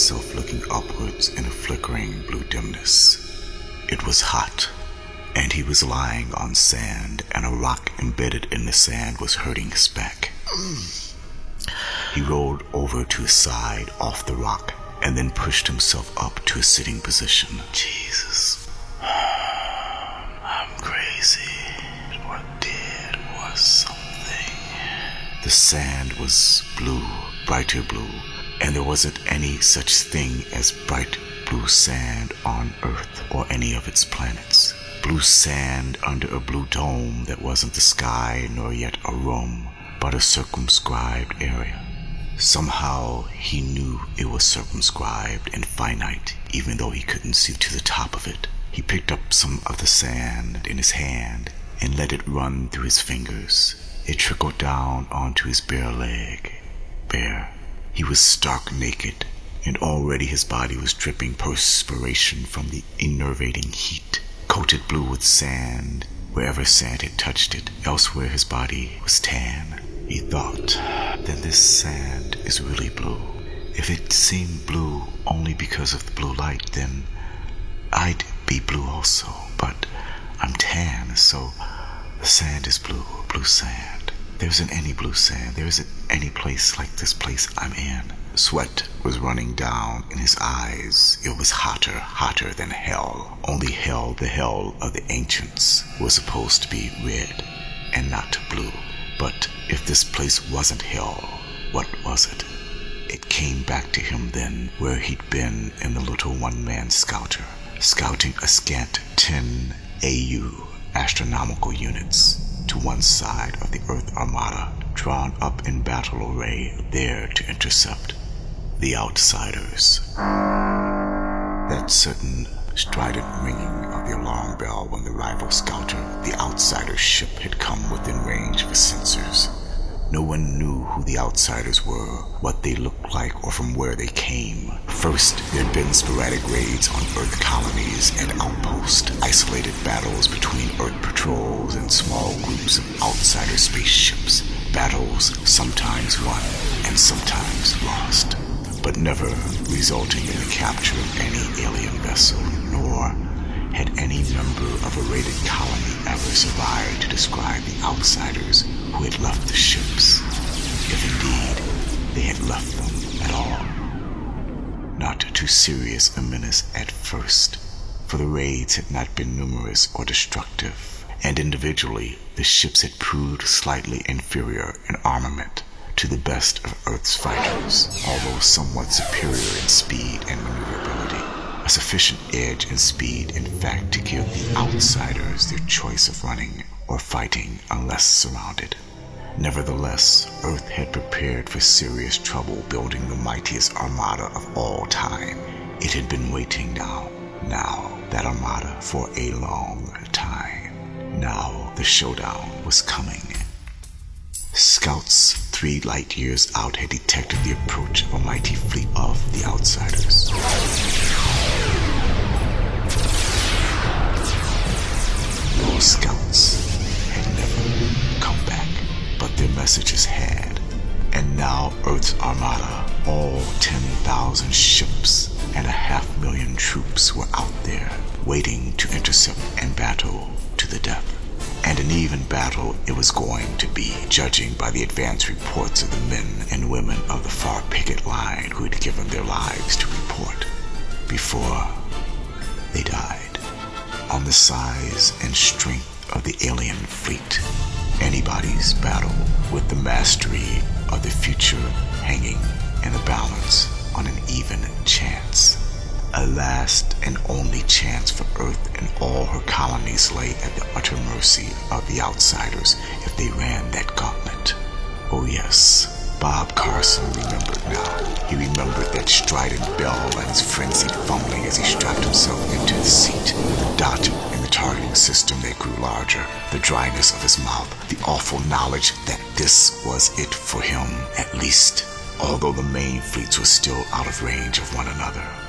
himself looking upwards in a flickering blue dimness. It was hot, and he was lying on sand, and a rock embedded in the sand was hurting his back. He rolled over to his side off the rock, and then pushed himself up to a sitting position. Jesus. I'm crazy. Or dead or something. The sand was blue, brighter blue, and there wasn't any such thing as bright blue sand on Earth or any of its planets. Blue sand under a blue dome that wasn't the sky nor yet a room, but a circumscribed area. Somehow he knew it was circumscribed and finite, even though he couldn't see to the top of it. He picked up some of the sand in his hand and let it run through his fingers. It trickled down onto his bare leg. Bare. He was stark naked, and already his body was dripping perspiration from the enervating heat. Coated blue with sand, wherever sand had touched it. Elsewhere his body was tan. He thought, then this sand is really blue. If it seemed blue only because of the blue light, then I'd be blue also. But I'm tan, so the sand is blue, blue sand. There isn't any blue sand. There isn't any place like this place I'm in. Sweat was running down in his eyes. It was hotter, hotter than hell. Only hell, the hell of the ancients, was supposed to be red and not blue. But if this place wasn't hell, what was it? It came back to him then, where he'd been in the little one-man scouter, scouting a scant 10 AU astronomical units to one side of the Earth Armada, drawn up in battle array there to intercept the outsiders. That certain strident ringing of the alarm bell when the rival scouter, the outsider's ship, had come within range of his sensors. No one knew who the outsiders were, what they looked like, or from where they came. First, there'd been sporadic raids on Earth colonies and outposts, isolated battles between Earth patrols and small groups of outsider spaceships. Battles sometimes won and sometimes lost, but never resulting in the capture of any alien vessel, nor had any member of a raided colony ever survived to describe the outsiders who had left the ships, if indeed they had left them at all. Not too serious a menace at first, for the raids had not been numerous or destructive, and individually the ships had proved slightly inferior in armament to the best of Earth's fighters, although somewhat superior in speed and maneuverability. A sufficient edge in speed, in fact, to give the outsiders their choice of running or fighting unless surrounded. Nevertheless, Earth had prepared for serious trouble building the mightiest armada of all time. It had been waiting now, that armada, for a long time. Now the showdown was coming. Scouts 3 light years out had detected the approach of a mighty fleet of the outsiders. Those scouts had never come back, but their messages had. And now Earth's armada, all 10,000 ships and 500,000 troops were out there, waiting to intercept and battle to the death. And an even battle it was going to be, judging by the advance reports of the men and women of the far picket line who had given their lives to report before they died. On the size and strength of the alien fleet, anybody's battle with the mastery of the future hanging in the balance on an even chance. A last and only chance for Earth, and all her colonies lay at the utter mercy of the outsiders if they ran that gauntlet. Oh yes, Bob Carson remembered now. He remembered that strident bell and his frenzied fumbling as he strapped himself into the seat, the dot in the targeting system that grew larger, the dryness of his mouth, the awful knowledge that this was it for him, at least, although the main fleets were still out of range of one another.